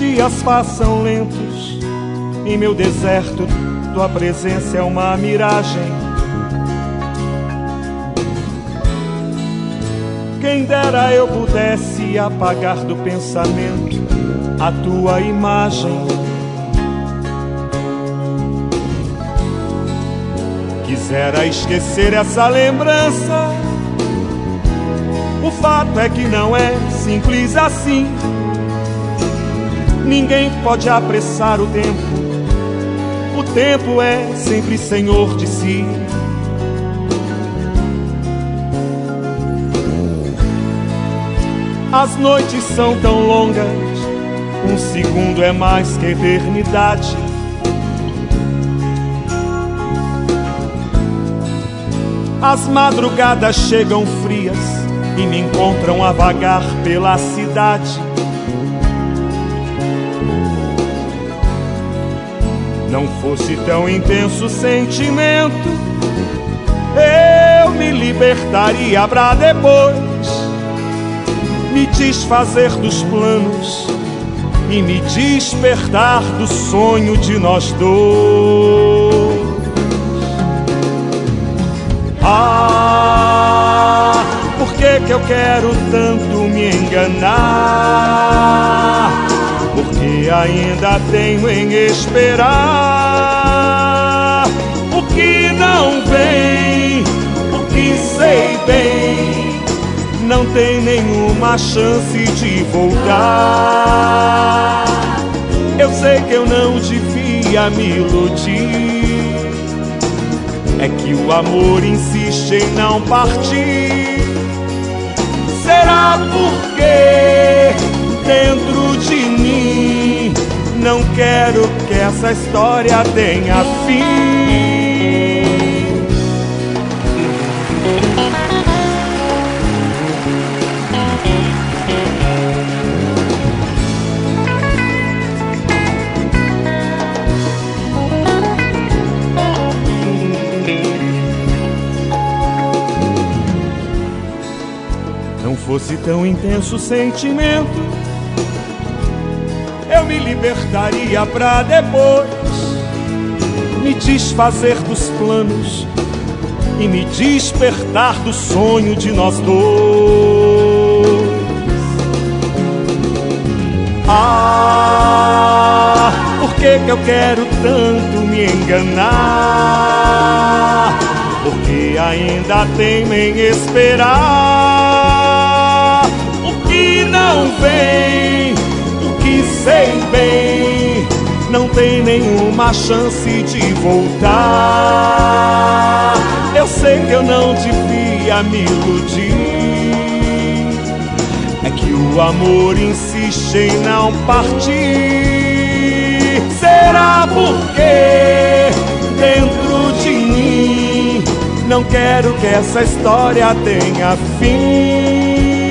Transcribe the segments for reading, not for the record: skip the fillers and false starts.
dias passam lentos, em meu deserto tua presença é uma miragem. Quem dera eu pudesse apagar do pensamento a tua imagem. Quisera esquecer essa lembrança, o fato é que não é simples assim. Ninguém pode apressar o tempo é sempre senhor de si. As noites são tão longas, um segundo é mais que eternidade. As madrugadas chegam frias e me encontram a vagar pela cidade. Não fosse tão intenso o sentimento, eu me libertaria pra depois me desfazer dos planos e me despertar do sonho de nós dois. Ah, por que que eu quero tanto me enganar? Porque ainda tenho em esperar o que não vem, o que sei bem, não tem nenhuma chance de voltar. Eu sei que eu não devia me iludir, é que o amor insiste em não partir. Será porque dentro de mim não quero que essa história tenha fim? Não fosse tão intenso o sentimento, eu me libertaria pra depois me desfazer dos planos e me despertar do sonho de nós dois. Ah, por que que eu quero tanto me enganar? Porque ainda tenho em esperar o que não vem, o que sei bem, não tem nenhuma chance de voltar. Eu sei que eu não devia me iludir, é que o amor insiste em não partir. Será porque dentro de mim não quero que essa história tenha fim?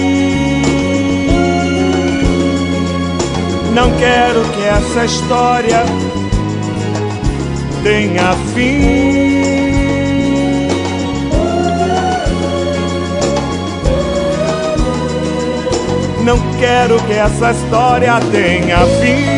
Não quero que essa história tenha fim. Não quero que essa história tenha fim.